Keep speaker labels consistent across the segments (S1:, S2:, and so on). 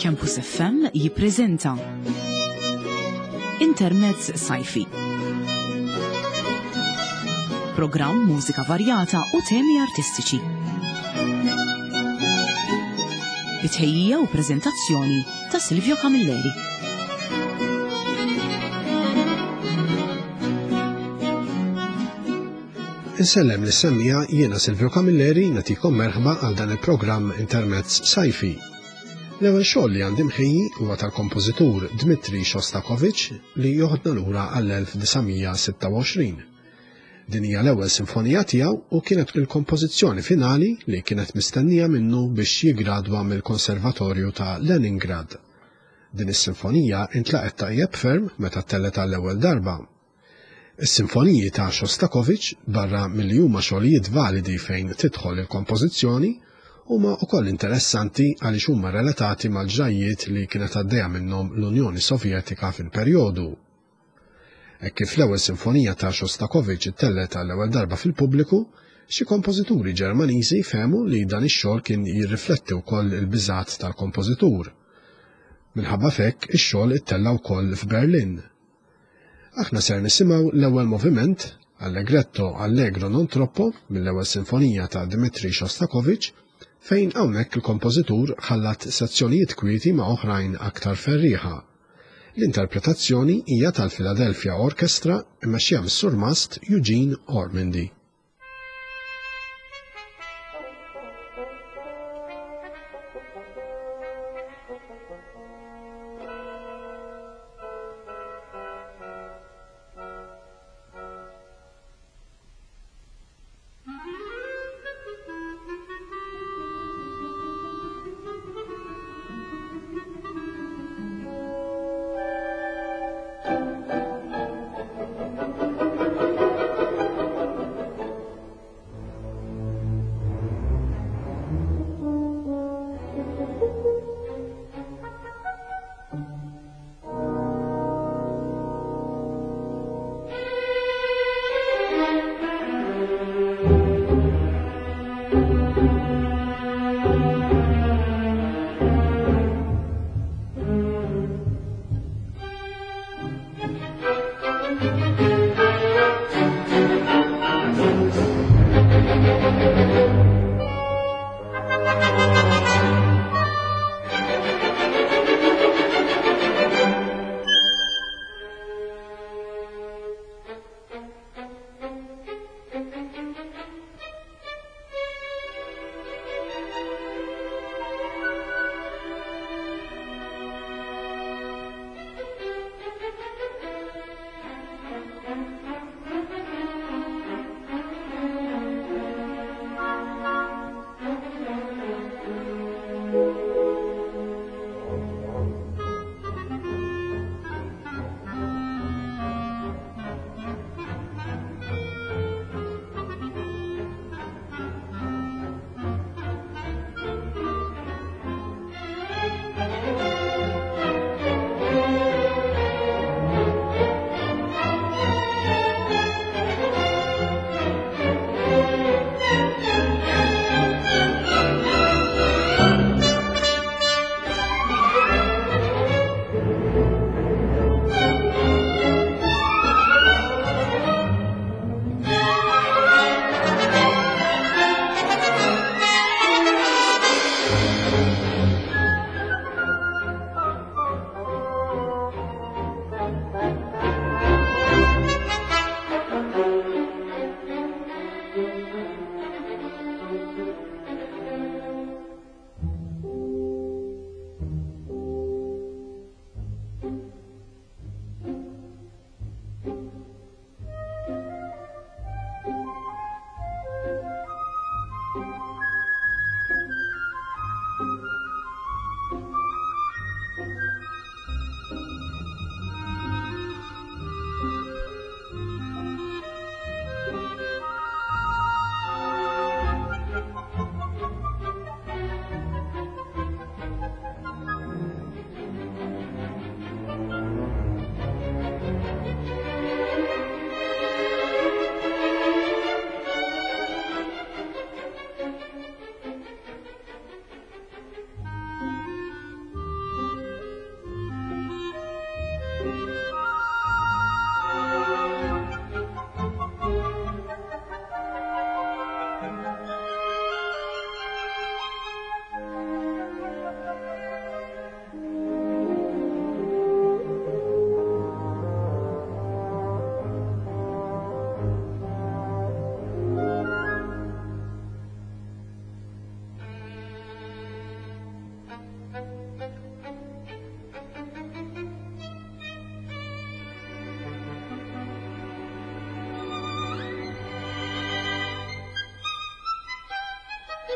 S1: Campus FM jippreżenta Intermezz Sajfi. Programm mużika varjata u temi artistiċi. Bitħejjija u preżentazzjoni ta' Silvio Camilleri.
S2: Insellem l-semmija jiena Silvio Camilleri nagħtikom merħba għal dan il-programm Intermezz Sajfi. L-ewwel xogħol li għandi mħejji huwa tal-kompożitur Dmitri Shostakovich li joħodna lura għall-1926. Din hija l-ewwel sinfonija tiegħu u kienet il-kompożizzjoni finali li kienet mistennija minnu biex jiggradwa mill-Konservatorju ta' Leningrad. Din is-sinfonija intlaqet tajjeb ferm meta tellet għall-ewwel darba. Is-sinfoniji ta' Shostakovich barra milli huma xogħlijiet validi fejn tidħol il-kompożizzjoni huma wkoll interessanti għaliex huma relatati mal-ġrajiet li kienet għaddejja minnhom l-Unjoni Sovjetika fil-perjodu. Hekk kif l-ewwel sinfonija ta' Shostakovich ittellet għall-ewwel darba fil-pubbliku, xi kompożituri Ġermaniżi fehmu li dan ix-xogħol kien jirrifletti wkoll il-biżgħat tal-kompożitur. Minħabba f'hekk ix-xogħol ittella wkoll f'Berlin. Aħna ser nisimgħu l-ewwel moviment, Allegretto Allegro non troppo, mill-ewwel sinfonija ta' Dmitri Shostakovich, fejn hawnhekk il-kompożitur ħallat sezzjonijiet kwieti ma' oħrajn aktar ferrieħa. L-interpretazzjoni hija tal-Philadelphia Orchestra immexxija mis-surmast Eugene Ormandy.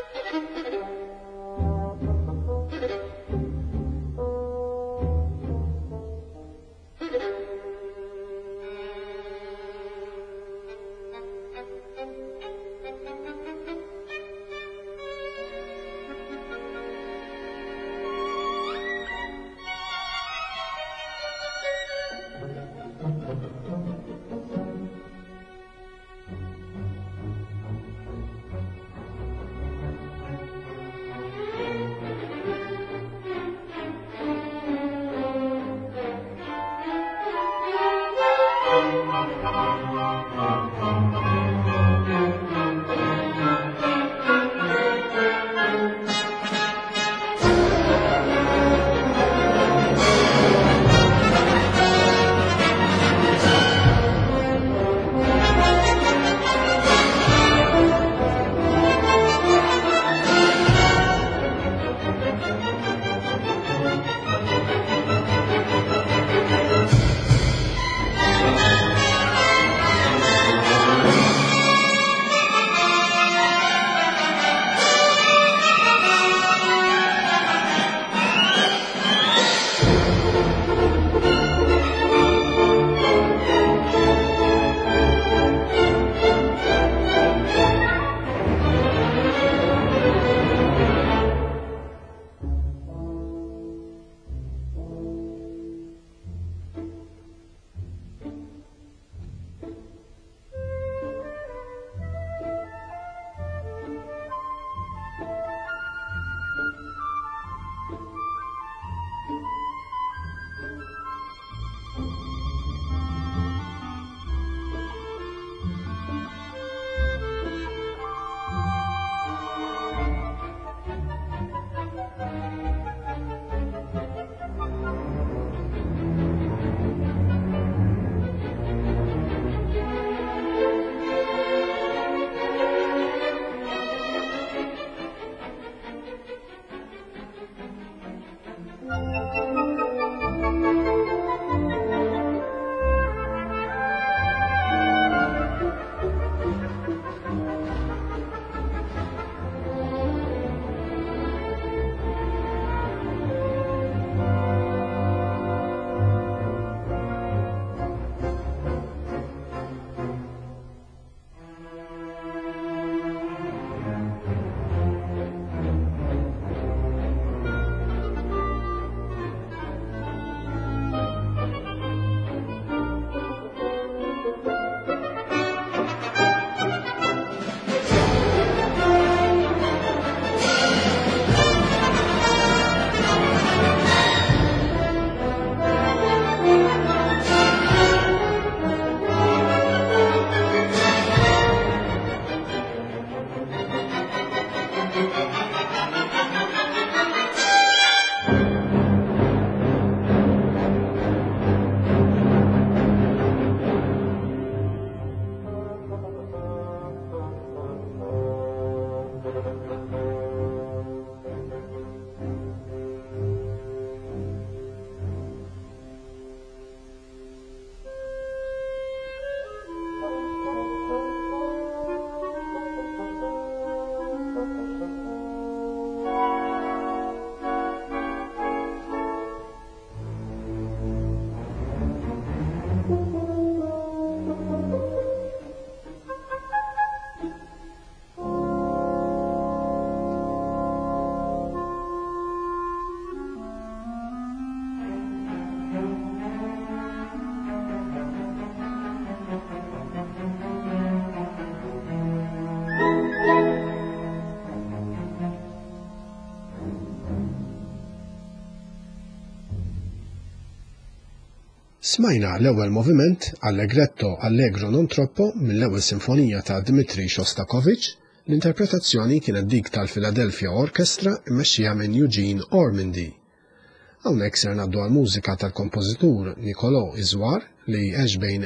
S2: Smajna l-ewwel moviment Allegretto Allegro non troppo mill-ewwel sinfonija ta' Dmitri Shostakovich. L-interpretazzjoni kienet dik tal-Philadelphia Orchestra mmexxija minn Eugene Ormandy. Hawnhekk ser ngħaddu għall-mużika tal-kompożitur Niccolò Iżwar li għex bejn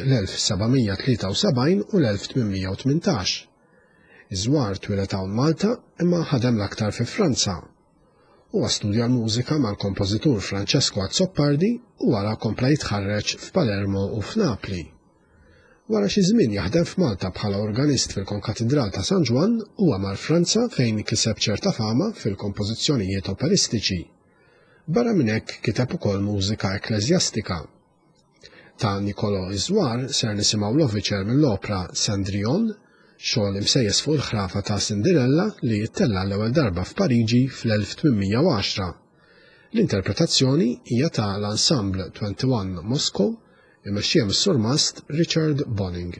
S2: l-1773 u l-1818. Iżwar twilet hawn Malta imma ħadem l-aktar fi Franza. Huwa studja l-mużika mal-kompożitur Francesco Azzopardi u wara kompla jitħarreġ f'Palermo u f'Napli. Wara xi żmien jaħdem f'Malta bħala organist fil-Konkatedral ta' San Ġwan huwa mar Franza fejn kiseb ċerta fama fil-kompożizzjonijiet operistiċi. Barra minn hekk kiteb ukoll mużika ekleżjastika. Ta' Niccolò Iżwar ser nisimgħu l-overture mill-opra Cendrillon, xogħol imsejjes fuq il-ħrafa ta' Cinderella li jittella l-ewwel darba f'Pariġi fl-1810. L-interpretazzjoni hija ta' l-Ensemble 21 Moscow imexxija mis-surmast Richard Bonning.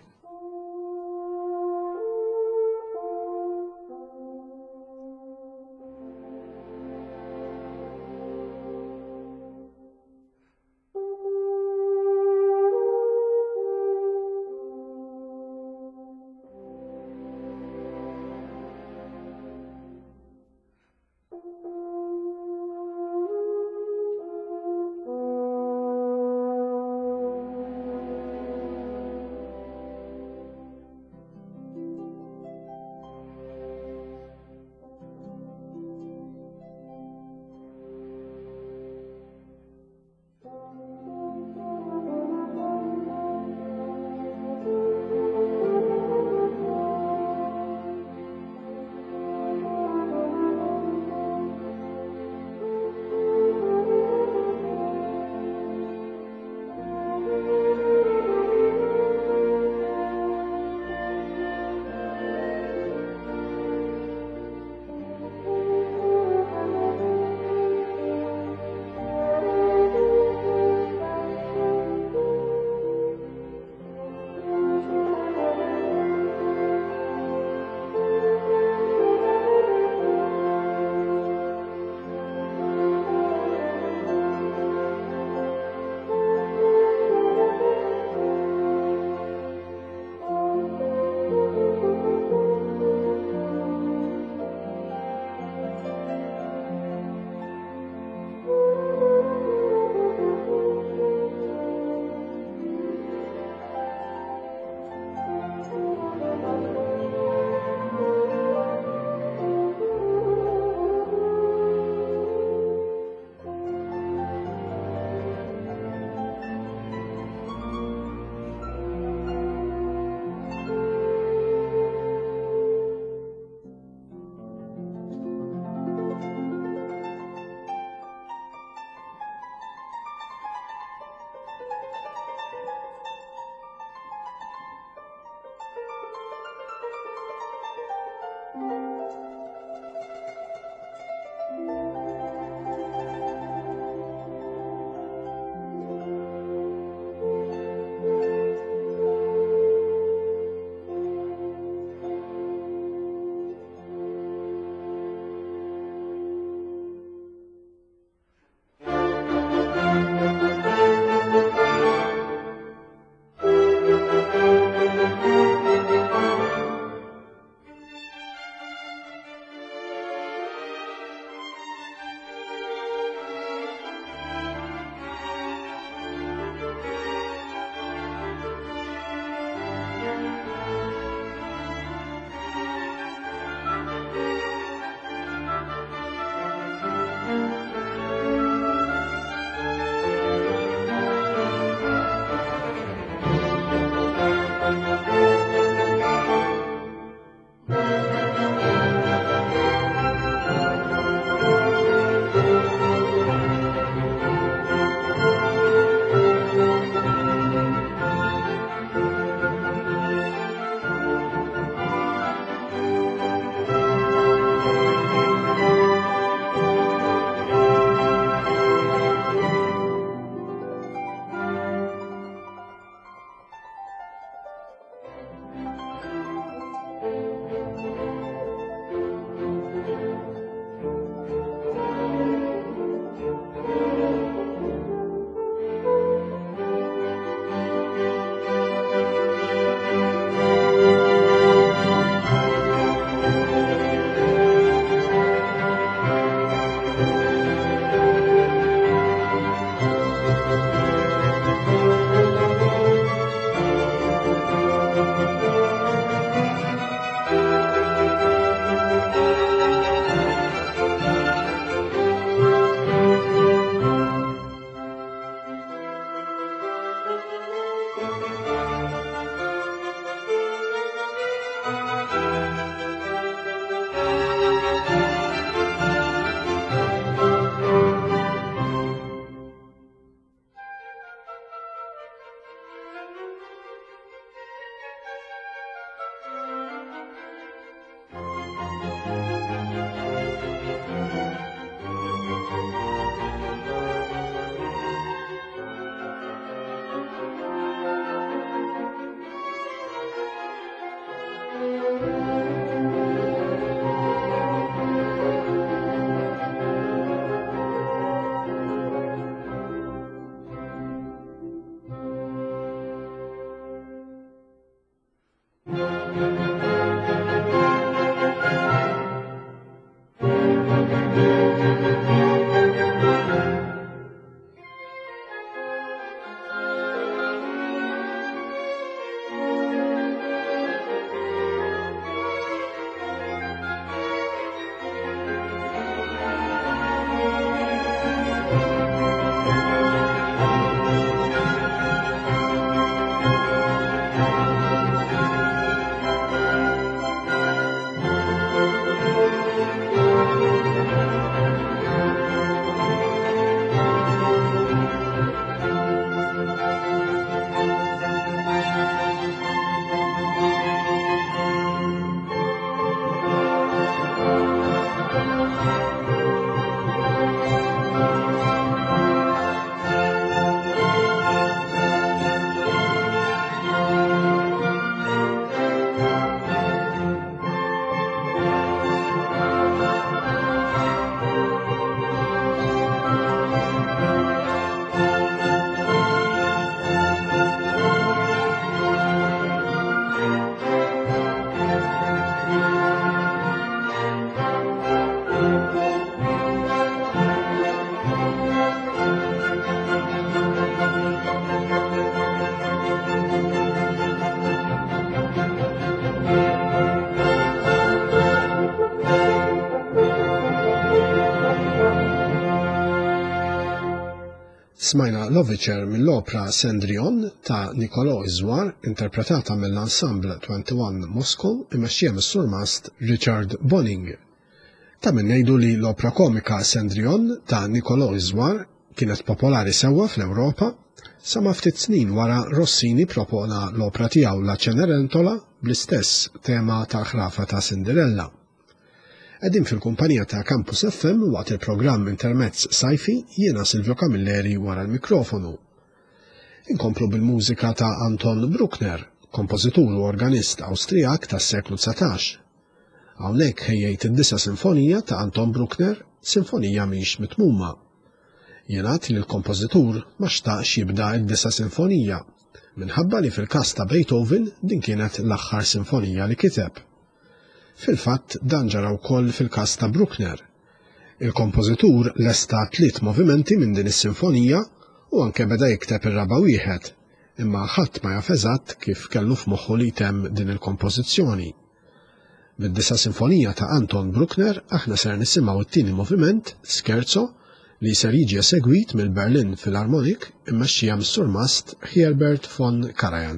S2: Smajna l-overture mill-opra Cendrillon ta' Nicolas Izwar, interpretata mill-ensemble 21 Moscow imexxija mis-sur Mast Richard Bonning. Ta' min ngħidu li l-opra komika Cendrillon ta' Nicolas Izwar kienet popolari sewwa fl-Ewropa sa ma ftit snin wara Rossini propona l-opra tiegħu La Cenerentola bl-istess tema tal-ħrafa ta' Cinderella. Qegħdin fil-kumpanija ta' Campus FM waqt il-programm Intermezz Sajfi jiena Silvio Camilleri wara l-mikrofonu. Inkomplu bil-mużika ta' Anton Bruckner, kompożitur u organist Awstrijak tas-seklu 19. Hawnhekk ħejjejt id-9 sinfonija ta' Anton Bruckner, sinfonija mhix mitmuma. Jingħad li l-kompożitur ma xtaqx jibda id-9 sinfonija, minħabba li fil-każ ta' Beethoven din kienet l-aħħar sinfonija li kiteb. Fil-fatt dan ġara wkoll fil-każ ta' Bruckner. Il-kompożitur lesta 3 movimenti minn din is-sinfonija u anke beda jikteb ir-raba' wieħed, imma ħadd ma jaf eżatt kif kellu f'moħħu li jtemm din il-kompożizzjoni. Mid-9 sinfonija ta' Anton Bruckner aħna ser nisimgħu t-tieni moviment, Scherzo, li ser jiġi esegwit mill-Berlin Philharmonic immexxija mis-sur Mast Herbert von Karajan.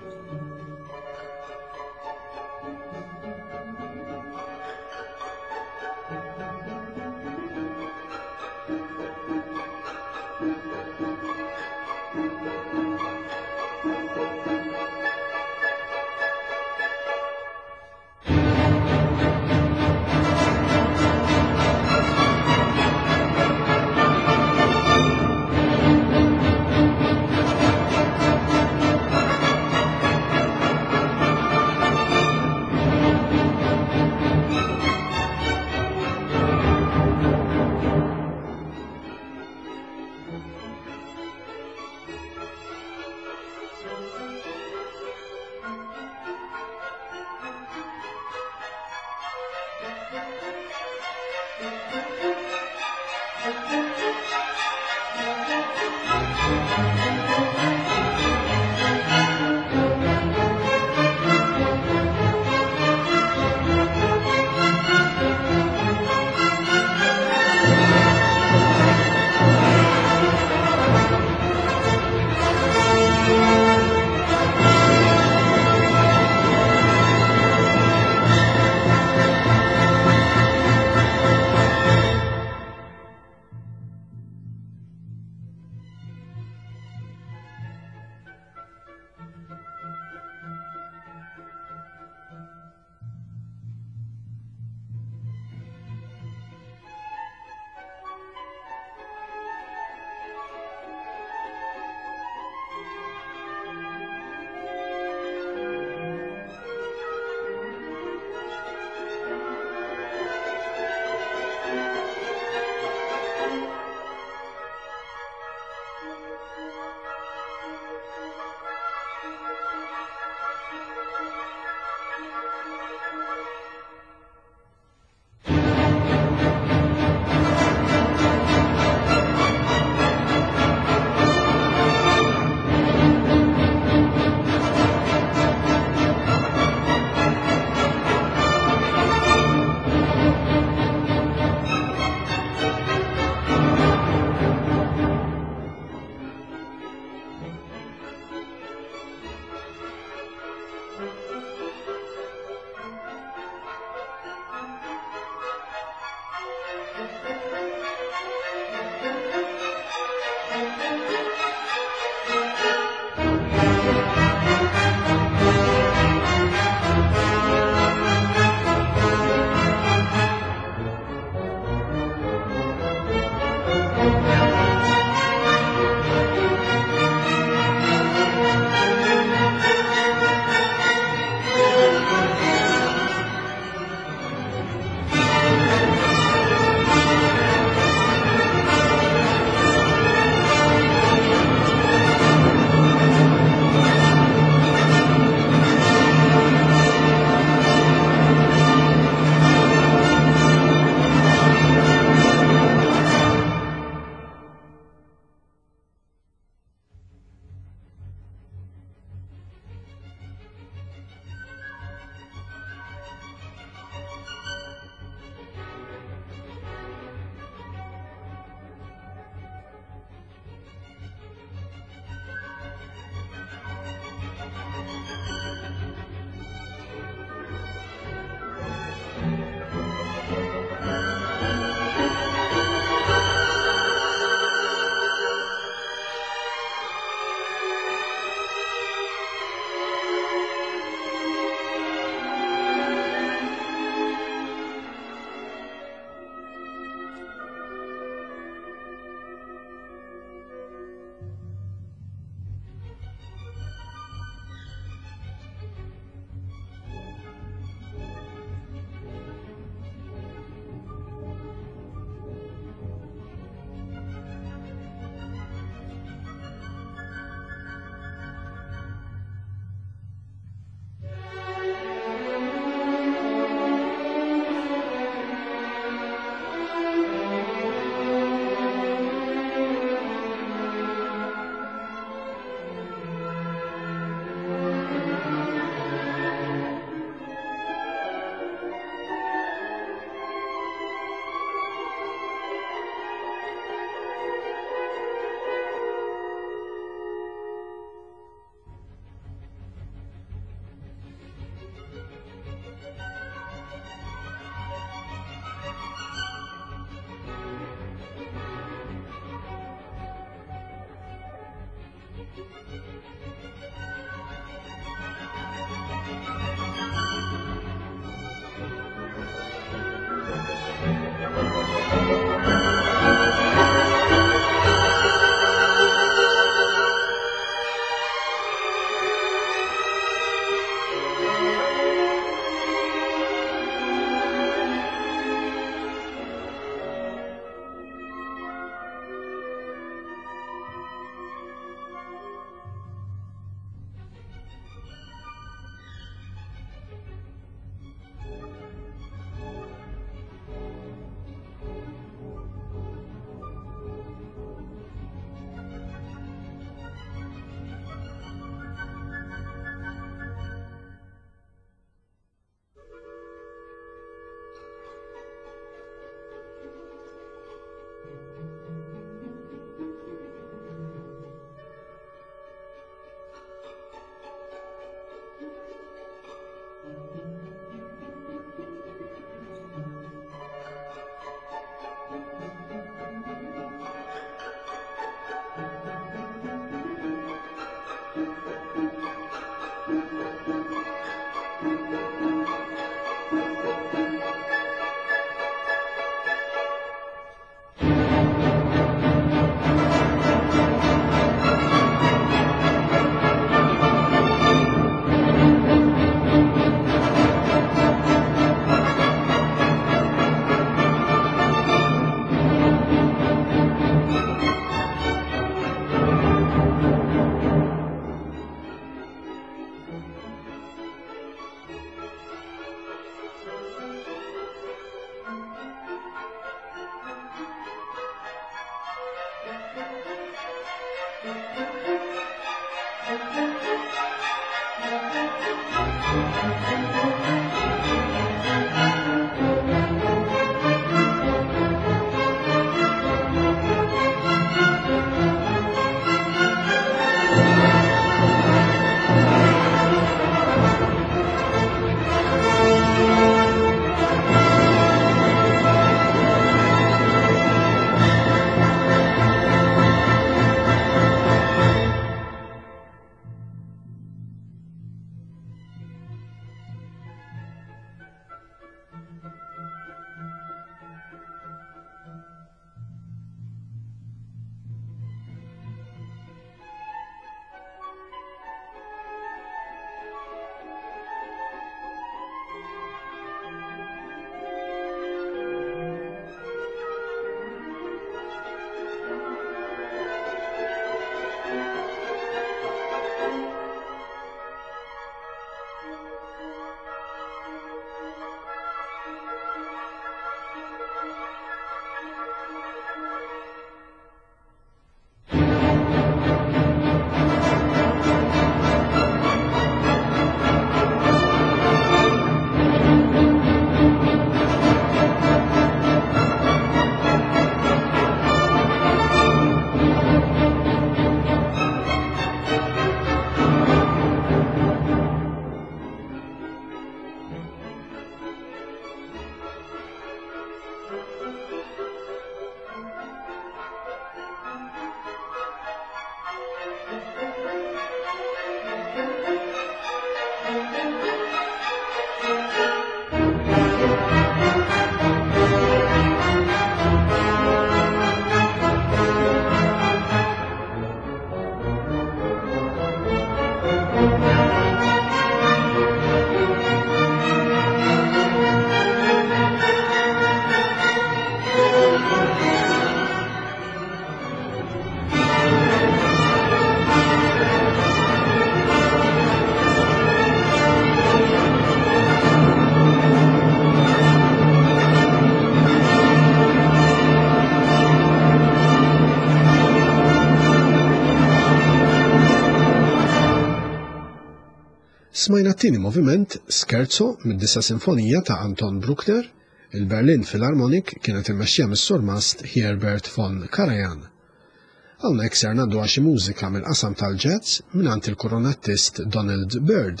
S2: Smajna t-tieni moviment Scherzo mid-9 sinfonija ta' Anton Bruckner, il-Berlin Philharmonic kienet immexxija mis-surmast Herbert von Karajan. Hawnhekk ser ngħaddu għal xi mużika mill-qasam tal-jazz mingħand il-koronattist Donald Byrd.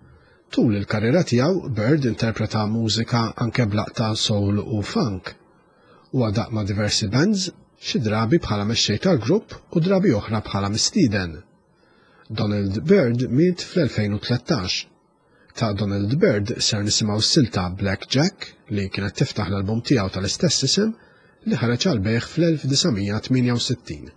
S2: Tul il-karriera tiegħu Byrd interpreta mużika anke b'laqta soul u funk. Huwa daq ma' diversi bands, xi drabi bħala mexxej tal-grupp u drabi oħra bħala mistieden. Donald Byrd miet fl-2013. Ta' Donald Byrd ser nisimgħu s-silta Black Jack li kienet tiftaħ l-album tiegħu tal-istess isem li ħareġ għal bejgħ fl-1968.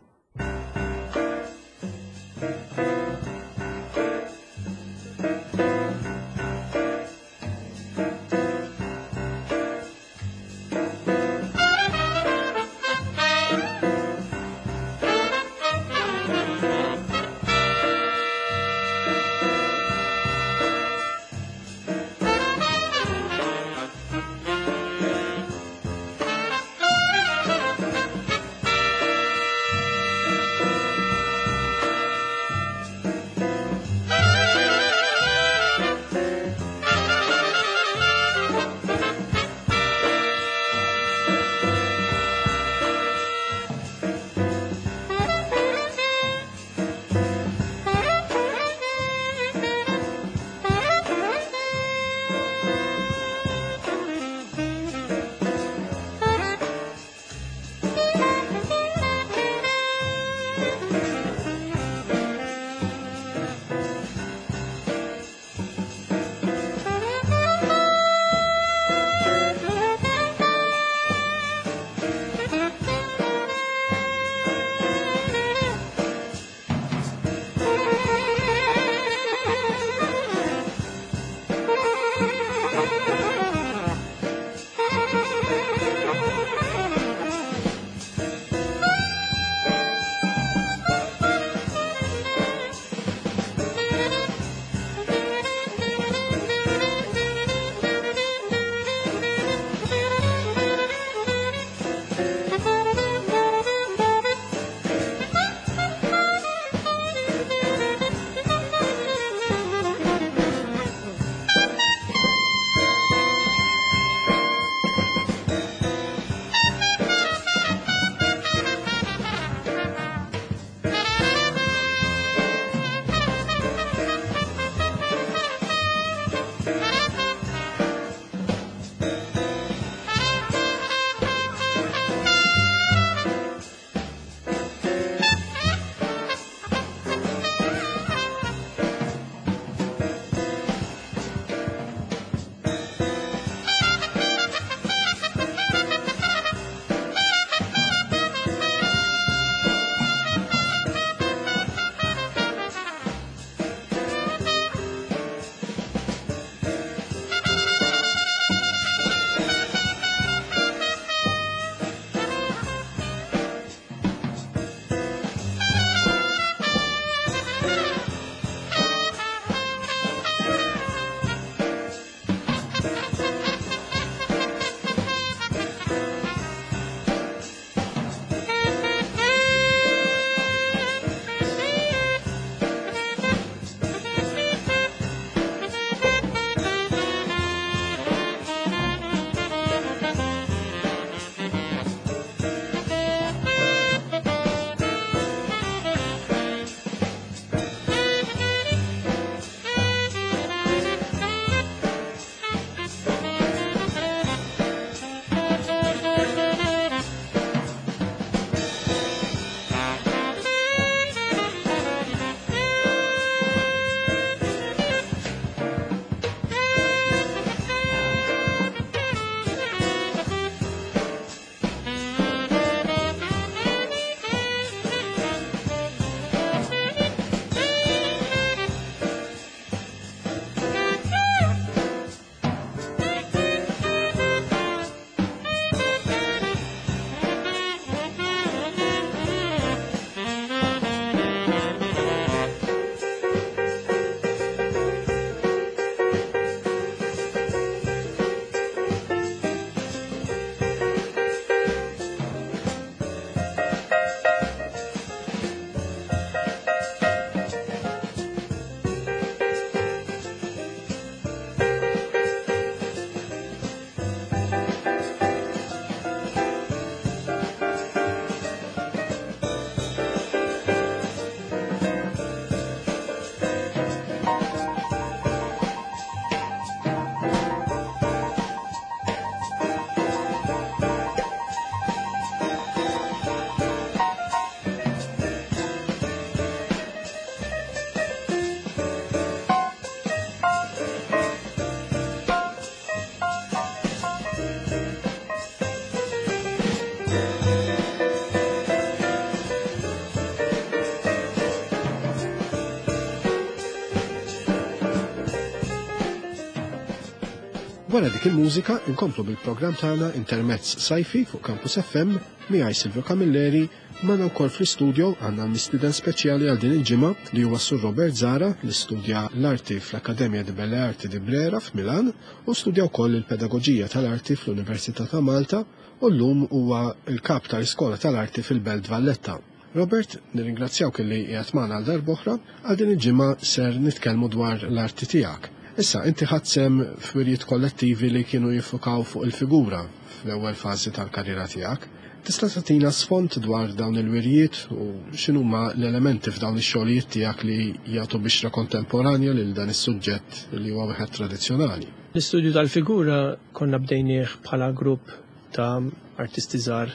S2: Wara dik il-mużika inkomplu bil-programm tagħna Intermezz Sajfi fuq Campus FM miegħi Silvio Camilleri magħna wkoll fl-istudju għandna mistieden speċjali għal din il-ġimgħa li huwa Sur Robert Zara li studja l-arti fl-Akkademja di Belle Arti di Brera f'Milan u studja wkoll il-Pedagoġija tal-Arti fl-Università ta' Malta u llum huwa l-kap tal-Iskola tal-Arti fil-Belt Valletta. Robert, nirringrazzjawk li qiegħed magħna għal darb'oħra għal din il-ġimgħa ser nitkellmu dwar l-arti tiegħek. Issa, inti ħadsem f'wirjiet kollettivi li kienu jiffukaw fuq il-figura fl-ewwel fażi tal-karriera tiegħek. Tista' tagħtina sfond dwar dawn il-wirjiet u x'inhuma l-elementi f'dawn ix-xogħlijiet tiegħek li jagħtu bixra kontemporanja lil dan is-suġġett li huwa wieħed tradizzjonali.
S3: L-istudju tal-figura konna bdejnieh bħala grupp ta' artisti żgħar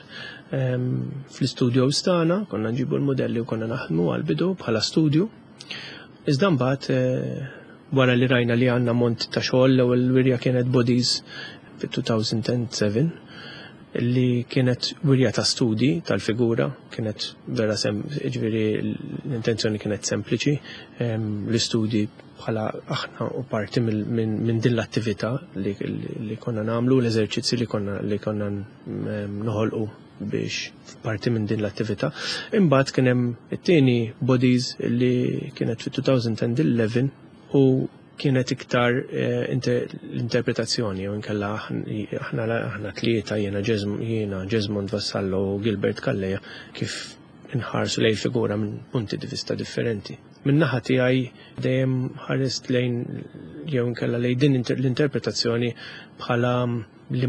S3: fl-istudju stana, konna nġibu l-modelli u konna naħdmu għal-bidu bħala studju. Iżda mbagħad wara li rajna li għandna mont ta' xogħol l-ewwel wirja kienet Bodies fit-2007 li kienet wirja ta' studi tal-figura, kienet vera ġifieri l-intenzjoni kienet sempliċi, l-istudji bħala aħna u parti minn din l-attività li konna nagħmlu, l-eżerċizzi li konna noħolqu biex parti minn din l-attività. Imbagħad kien hemm it-tieni Bodies li kienet fit-2011 u kienet iktar l-interpretazzjoni u nkella aħna tlieta jiena Jesmond Vassallo u Gilbert Calleja kif inħarsu lejn figura minn punti di vista differenti. Min naħa tiegħi dejjem ħarist lejn jew nkella lejn din l-interpretazzjoni bħala li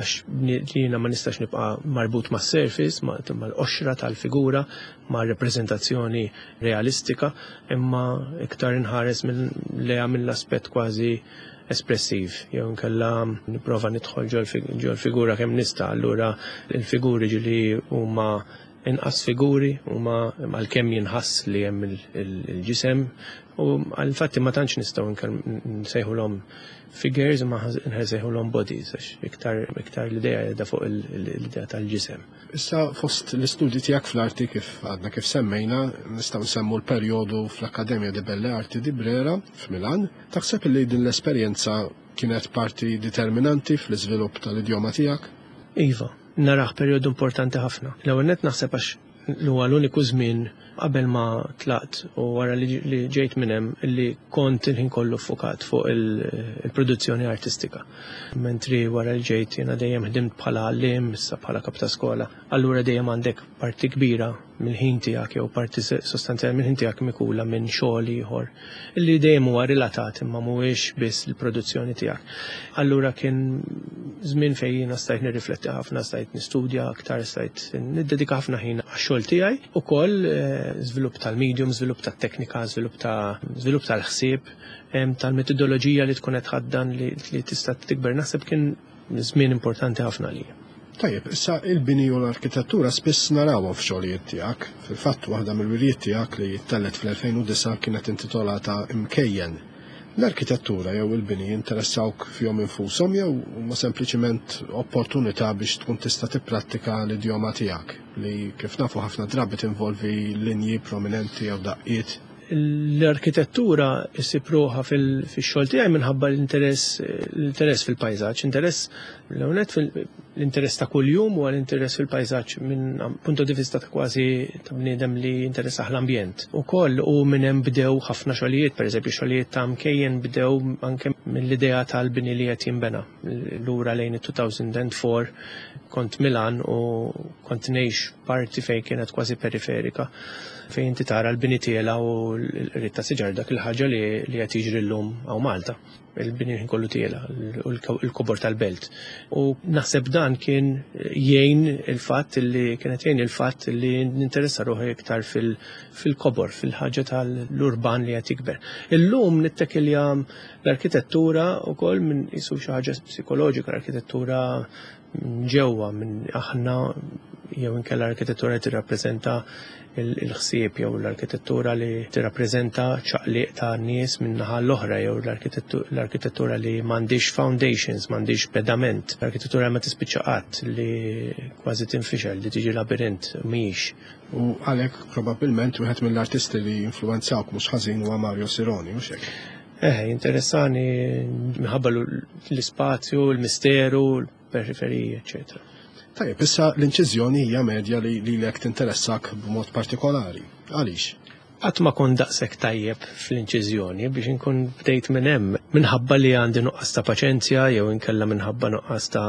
S3: jiena ma nistax nibqa' marbut mas-surface, mal-qoxra tal-figura, ma' reprezentazzjoni realistika, imma iktar inħares lejha mill-aspett kważi espressiv, jew nkella nipprova nidħol ġol figura kemm nista', allura l-figuri ġili huma inqas figuri huma għalkemm jinħass li hemm il-ġisem u għal-fatti ma tantx nistgħu nsejħulhom figures ma nsejħulhom bodies għax iktar l-idea qiegħda fuq l-idea tal-ġisem.
S2: Issa fost l-istudji tiegħek fl-arti kif għadna kif semmejna nistgħu nsemmu l-perjodu fl-Akkademja di Belle Arti di Brera f'Milan. Taħseb li din l-esperjenza kienet parti determinanti fl-iżvilupp tal-idjoma tiegħek?
S3: Iva. Naraħ perjodu importanti ħafna. L-ewwel nett naħseb għax huwa l-uniku żmien qabel ma tlaqt u wara li ġejt minn hemm illi kont il-ħin kollu ffokat fuq il-produzzjoni artistika. Mentri wara li ġejt jiena dejjem ħdimt bħala għalliem, issa bħala kap ta' skola. Allura dejjem għandek parti kbira mill-ħin tiegħek jew parti sostanzjali mill-ħin tiegħek mikula minn xogħol ieħor illi dejjem huwa relatat imma mhuwiex biss il-produzzjoni tiegħek. Allura kien żmien fejn jiena stajt nirrifletti ħafna, stajt nistudja aktar, stajt niddedika ħafna ħin għax-xogħol tiegħi ukoll żvilupp tal-medium, żvilupp tat-teknika, żvilupp tal-ħsieb, tal-metodoloġija li tkun qed tħaddan li tista' tikber naħseb kien żmien importanti ħafna lija.
S2: Tajjeb, issa il-bini u l-arkitettura spiss narawha f'xogħlijiet tiegħek. Fil-fatt waħda mill-wirjiet tiegħek li tellet fl-2009 kienet intitolata Imkejjen. L-arkitettura jew il-bini interessawk fihom infushom jew huma sempliċement opportunità biex tkun tista' tipprattika l-idjoma tiegħek li kif nafu ħafna drabi tinvolvi linji prominenti jew daqqiet.
S3: L-arkitettura issipruħa fil-xogħol tiegħi minħabba l-interess fil-pajżaġġ, l-interess ta' kuljum u l-interess fil-pajżaġġ minn punto di vista ta' kważi ta' bniedem li interessaħ l-ambjent. Ukoll u minn hemm bdew ħafna xogħlijiet, pereżempju xogħlijiet ta' Mkejjen bdew anke mill-idea tal-bini li qed jinbena. Lura lejn it-2004 kont Milan u kont ngħix parti fejn kienet kważi periferika fejn inti tara l-bini tiela u l-ritta siġar dak il-ħaġa li qed jiġri llum hawn Malta. Il-bini kollu tiela u l-kobor tal-belt. U naħseb dan kien jgħin il-fatt li ninteressa ruħi iktar fil-kobor, fil-ħaġa tal-urban li qed jikber. Illum nittekilja l-arkitettura wkoll minn isu xi ħaġa psikoloġika, l-arkitettura ġewwa minn aħna jew inkella l-arkitettura tirrappreżenta il-ħsieb jew l-arkitettura li tirrappreżenta ċaqliq ta' nies minn naħa l-oħra jew l-arkitettura li m'għandix foundations, m'għandix pedament, l-arkitettura ma tispiċċa qatt li kważi tinfixel li tiġi labirint mhijiex.
S2: U għalhekk probabbilment wieħed mill-artisti li influenzawk mhux ħażin huwa Mario Sironi, mhux hekk?
S3: Interessani minħabba l-ispazju, l-misteru, l-periferiji, eccetera.
S2: Tajjeb, issa l-inċiżjoni hija medja li lek tinteressak b'mod partikolari. Għaliex?
S3: Qatt ma kon daqshekk tajjeb fl-inċiżjoni biex inkun bdejt minn hemm minħabba li għandi nuqqas ta' paċenzja jew inkella minħabba nuqqas ta'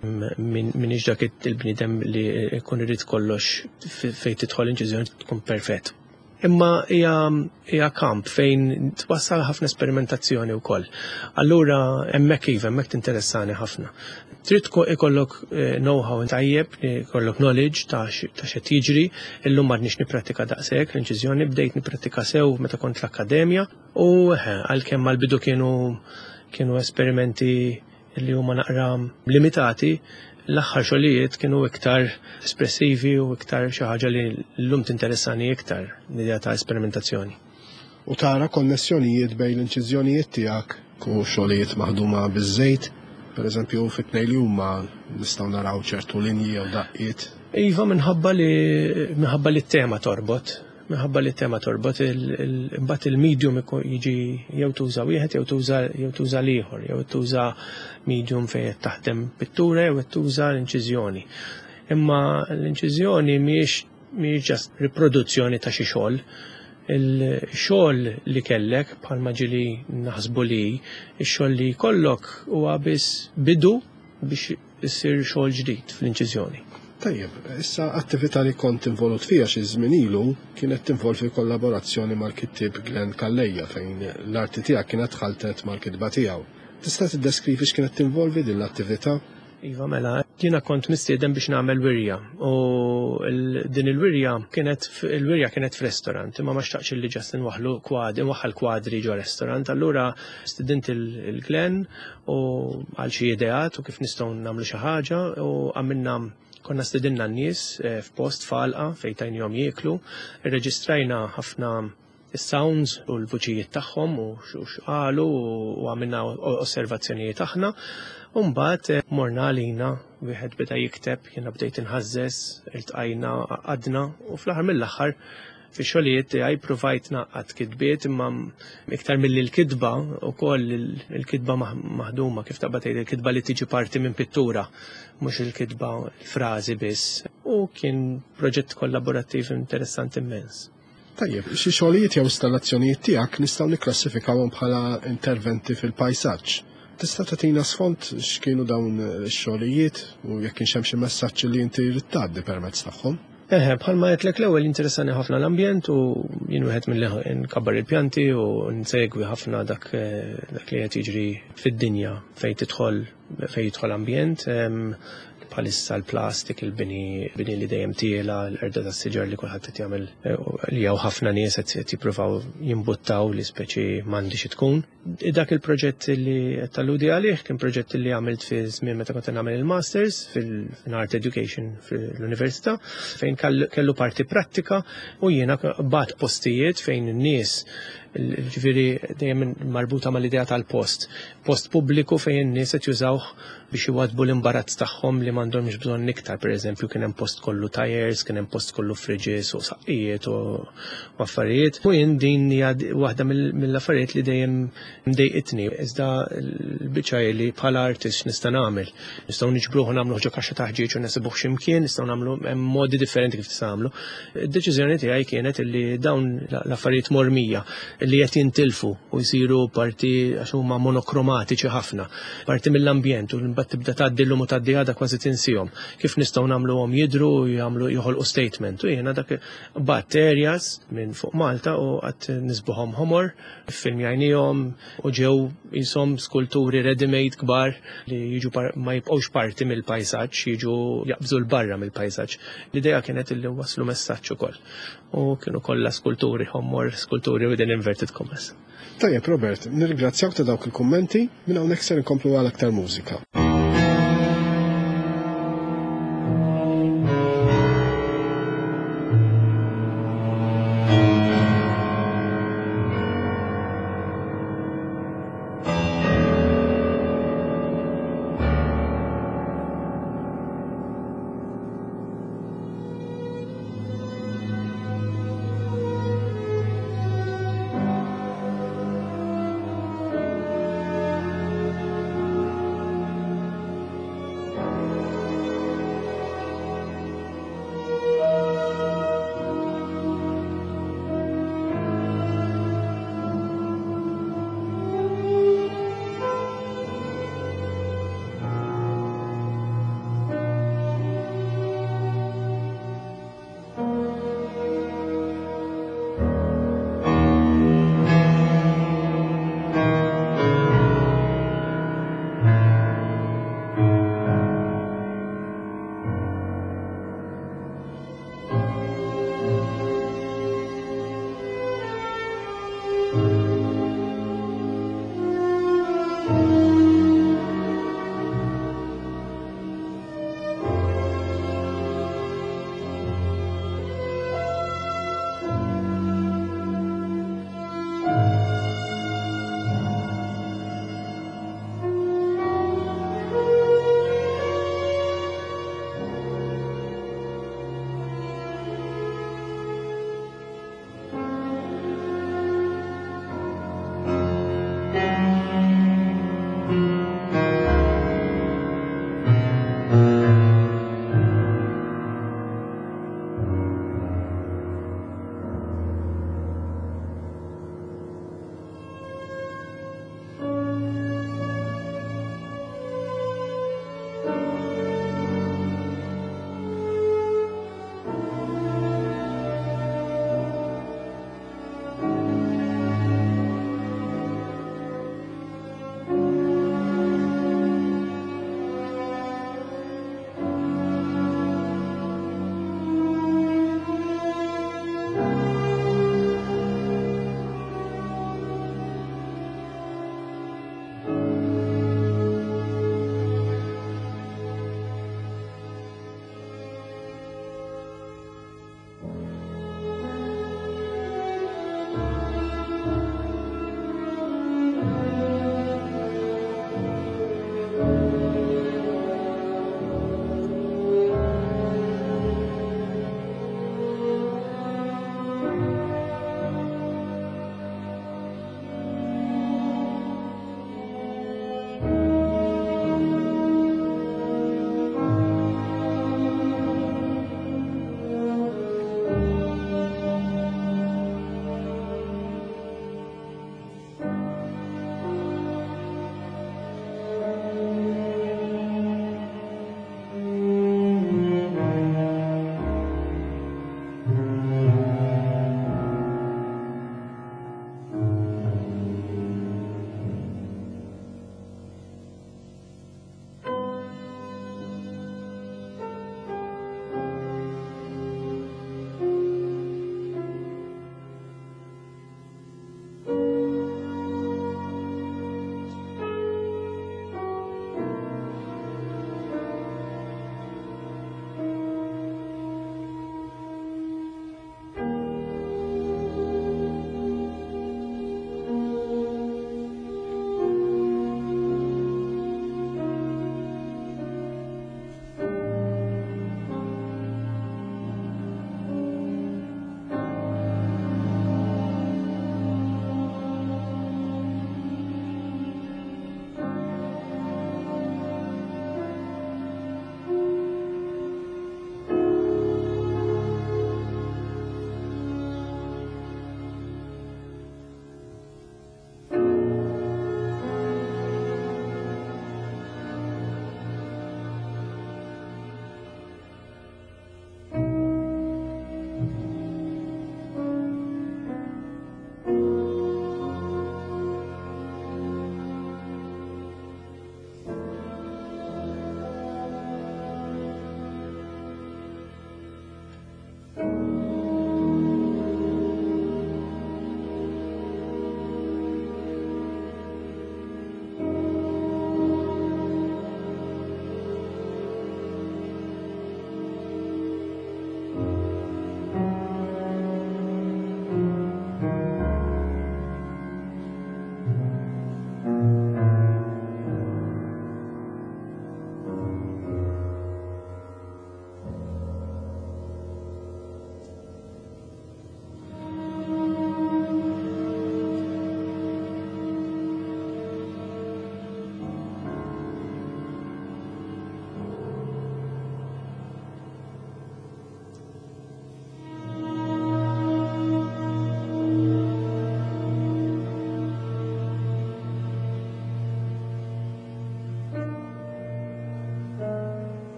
S3: minix dak il-bniedem li jkun irid kollox fejn tidħol inċiżjoni tkun perfett. Imma hija kamp fejn twassal ħafna esperimentazzjoni wkoll. Allura hemmhekk tinteressani ħafna. Trid ikollok know-how tajjeb, ikollok knowledge ta' x'qed jiġri, illum m'għadniex nipprattika daqshekk l-inċiżjoni, bdejt nipprattika sew meta kont l-akkademja u għalkemm mal-bidu kienu esperimenti li huma naqra limitati, l-aħħar xogħlijiet kienu iktar espressivi u iktar xi ħaġa li llum tinteressani iktar l-idea ta' esperimentazzjoni.
S2: U tara konnessjonijiet bejn l-inċiżjonijiet tiegħek u xogħlijiet maħduma biż-żejt, pereżempju fit-tnejn li huma nistgħu naraw ċertu linji jew daqqiet.
S3: Iva minħabba li t-tema torbot. Minħabba li t-tema torbot imbagħad il-medium jiġi jew tuża wieħed jew tuża l-ieħor, jew tuża medium fejn qed taħdem pittura jew qed tuża l-inċiżjoni. Imma l-inċiżjoni mhijiex ġast riproduzzjoni ta' xi xogħol. Il-xogħol li kellek bħalma ġieli naħsbu li x-xogħol li jkollok huwa biss bidu biex issir xogħol ġdid fl-inċiżjoni.
S2: Tajjeb, issa attività li kont involut fija xi żmien ilu kienet tinvolvi kollaborazzjoni mal-kittib Glenn Kalleja fejn l-arti tiegħek kienet ħaltet mal-kitba tiegħu. Tista' tiddeskrivi x'kienet tinvolvi din l-attività?
S3: Iva mela, jiena kont mistieden biex nagħmel wirja u din il-wirja kienet f'restorant, imma ma xtaqx li ġast inwaħħal kwadri ġo restorant, allura student il-Glenn u għal xi ideat u kif nistgħu nagħmlu xi ħaġa u għamilna konna stedinna n-nies f'post falqa fejn tajnihom jieklu, irreġistrajna ħafna is-sounds u l-vuċijiet tagħhom u x'qalu u għamilna osservazzjonijiet aħna. U mbagħad morna għalina wieħed beda jikteb, jiena bdejt inħażżes, iltqajna għadna u fl-aħħar mill-aħħar fix-xogħlijiet tiegħi provajt naqqad kitbiet imma iktar milli l-kitba wkoll il-kitba maħduma kif taqbad tgħid il-kitba li tiġi parti minn pittura mhux il-kitba frażi biss. U kien proġett kollaborattiv interessanti immens.
S2: Tajjeb, xi xogħlijiet jew installazzjonijiet tiegħek nistgħu nikklassifikawhom bħala interventi fil-pajsaġġ. Tista' tagħtina sfond x'kienu dawn ix-xogħlijiet u jekk kienx hemm xi messaġġ li inti trid tgħaddi permezz tagħhom?
S3: Bħalma qedlek l-ewwel interessani ħafna l-ambjent u jien wieħed milli nkabbar il-pjanti u nsegwi ħafna dak li qed jiġri fid-dinja fejn jidħol ambjent. Bħalissa l-plastik, il-bini li dejjem tiela, l-erda tas-siġar li kulħadd qed jagħmel li jew ħafna nies qed jippruvaw jimbuttaw li speċi m'għandix tkun. Dak il-proġett li qed talludi għalih kien proġett li għamilt fi żmien meta kont nagħmel il-masters fil-Art Education fil-Università fejn kellu parti prattika u jiena bagħt postijiet fejn in-nies ġifieri dejjem marbuta mal-idea tal-post. Post pubbliku fejn in-nies qed jużawh biex iwadbu l-imbarazz tagħhom li m'għandhomx bżonn iktar, pereżempju kien hemm post kollu tires, kien hemm post kollu fridges u saqqijiet u affarijiet. U jien din hija waħda mill-affarijiet li dejjem mdejqitni. Iżda l-biċċa li bħala artist nista' nagħmel. Nistgħu niġbruh u nagħmlu ġo kaxxa ta' ħġieġ u nesibuh x'imkien, nistgħu nagħmlu hemm modi differenti kif tista' nagħmlu. Id-deċiżjoni tiegħi kienet li dawn l-affarijiet mormija li qed jintilfu u jsiru parti għax huma monokromatiċi ħafna, parti mill-ambjent u mbagħad tibda tgħaddilhom u tgħaddi għadha kważi tinsihom. Kif nistgħu nagħmluhom jidhru u joħolqu statement. U jiena dak batterjas minn fuq Malta u qatt nisbuħhom ħomor, filmjajnihom u ġew ishom skulturi ready-made kbar li jiġu ma jibqgħux parti mill-pajsaġġ, jiġu jaqbżu l-barra mill-pajsaġġ. L-idea kienet illi waslu messaġġ ukoll. U kienu kollha skulturi ħomor, skulturi within inverted commas.
S2: Tajjeb, Robert, nirringrazzjawk ta' dawk il-kummenti, minn hawnhekk se nkomplu għal aktar mużika.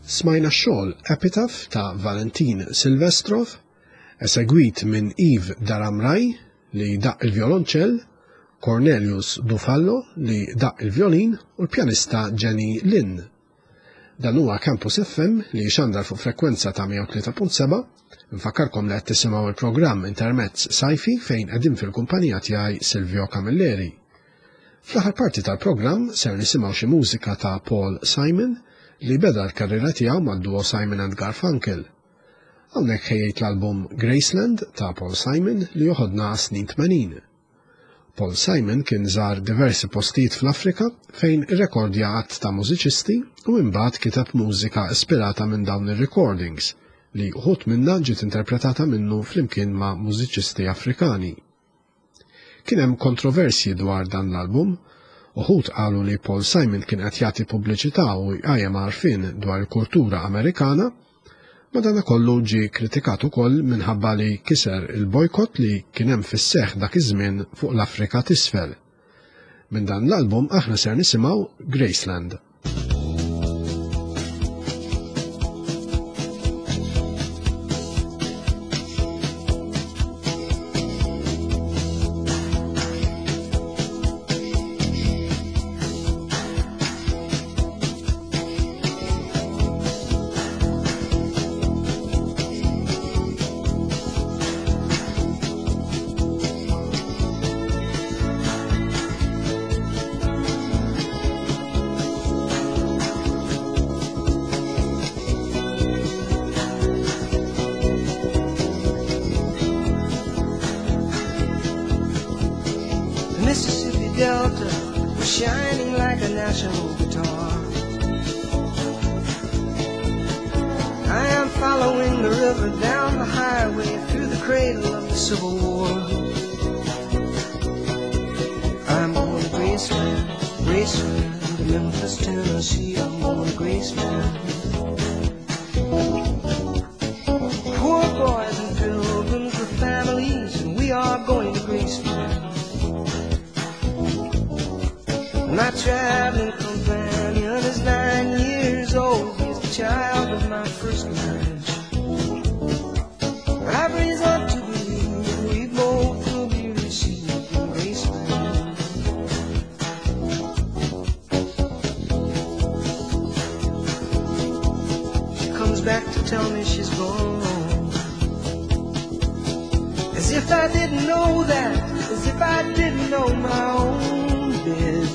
S2: Smajna x-xogħol Epitaph ta' Valentin Silvestrov, esegwit minn Yves Daramraj li daq il-violonċell, Cornelius Dufallo li daq il-violin u l-pjanista Jenny Lynn. Dan huwa Campus FM li xandar fuq frekwenza ta' 103.7. Nfakkarkom li qed tisimgħu il-programm Intermezz Sajfi fejn qegħdin fil-kumpanija tiegħi Silvio Camilleri. Fl-aħħar parti tal-programm ser nisimgħu xi mużika ta' Paul Simon li beda l-karriera tiegħu mad-duo Simon and Garfunkel. Hawnhekk ħejjejt l-album Graceland ta' Paul Simon li joħodna snin 80. Paul Simon kien żar diversi postijiet fl-Afrika fejn irrekordja għadd ta' mużiċisti u imbagħad kiteb mużika ispirata minn dawn ir-recordings li uħud minnha ġiet interpretata minnu flimkien ma' mużiċisti Afrikani. Kien hemm kontroversji dwar dan l-album. Uħud qalu li Paul Simon kien qed jagħti pubbliċità u jqajjem għarfien dwar il-kultura Amerikana, madankollu ġie kritikat ukoll minħabba li kiser il-bojkott li kien hemm fis-seħħ dak iż-żmien fuq l-Afrika t'isfel. Minn dan l-album aħna ser nisimgħu Graceland.
S4: My traveling companion is 9 years old. He's the child of my first marriage. I've reason to believe we both will be received in Graceland. She comes back to tell me she's gone, as if I didn't know that, as if I didn't know my own bed.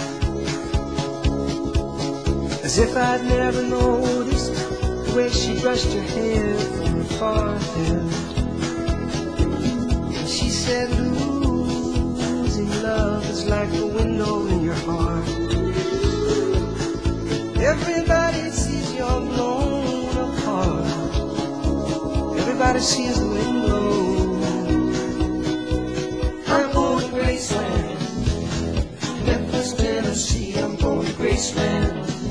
S4: As if I'd never noticed the way she brushed her hair from her forehead. And she said, losing love is like a window in your heart. Everybody sees you're blown apart. Everybody sees the window. I'm going to Graceland, Memphis, Tennessee. I'm going to Graceland.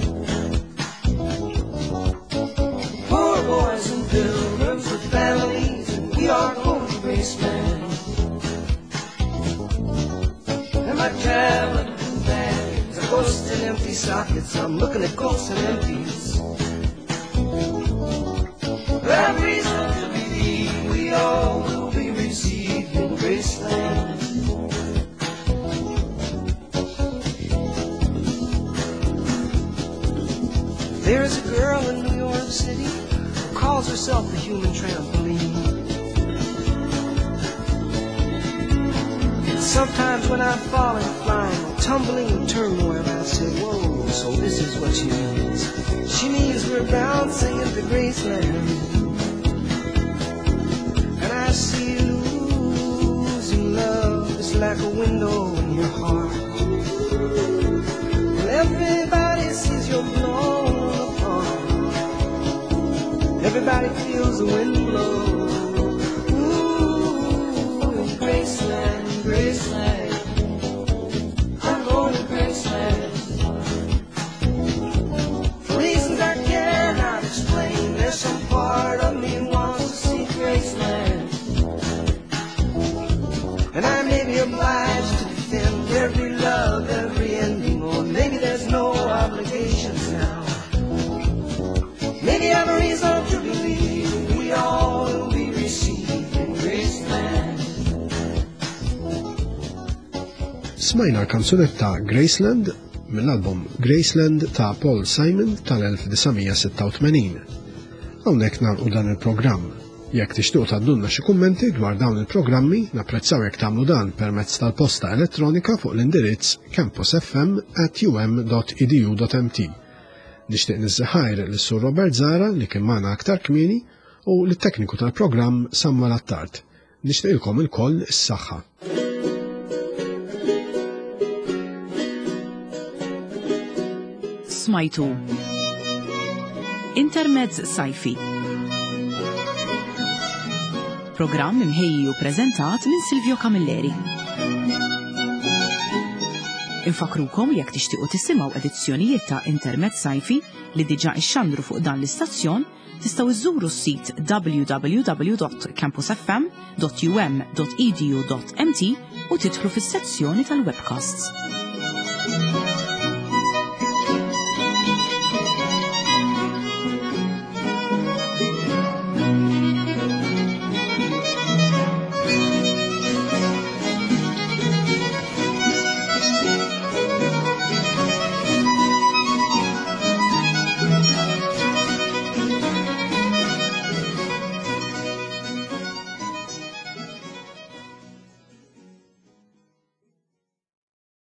S4: We are going to Graceland. And my traveling bags are ghosts and empty sockets. I'm looking at ghosts and empties. But I've reason to believe we all will be received in Graceland. There is a girl in New York City who calls herself the human trampoline. Sometimes when I'm falling, flying, or tumbling in turmoil, I say, whoa, so this is what she means. She means we're bouncing into Graceland. And I see losing love is like a window in your heart. Well, everybody sees you're blown apart. Everybody feels the wind blow. Ooh, in Graceland. Graceland, I'm going to Graceland. For reasons I cannot explain, there's some part of me wants to see Graceland. And I may be obliged to defend every love, every ending, or maybe there's no obligations now.
S2: Smajna l-kanzunetta Graceland mill-album Graceland ta' Paul Simon tal-1986. Hawnhekk nagħlqu dan il-programm. Jekk tixtiequ tgħaddulna xi kummenti dwar dawn il-programmi, napprezzaw jekk tagħmlu dan permezz tal-posta elettronika fuq l-indirizz campusfm@um.edu.mt. Nixtieq niżżeħħajr lis-Sur Robert Zara li kien magħna aktar kmieni u lit-tekniku tal-programm Samuel Attard. Nixtieqilkom ilkoll is-saħħa.
S1: Smajtu Intermezz sajfi. Programm imħejji u preżentat minn Silvio Camilleri. Infakrukom jekk tixtiequ tisimgħu edizzjonijiet ta' Intermezz sajfi li diġà ixxandru fuq dan l-istazzjon, tistgħu iżżuru s-sit www.campusfm.um.edu.mt u tidħlu fis-sezzjoni tal-webcasts.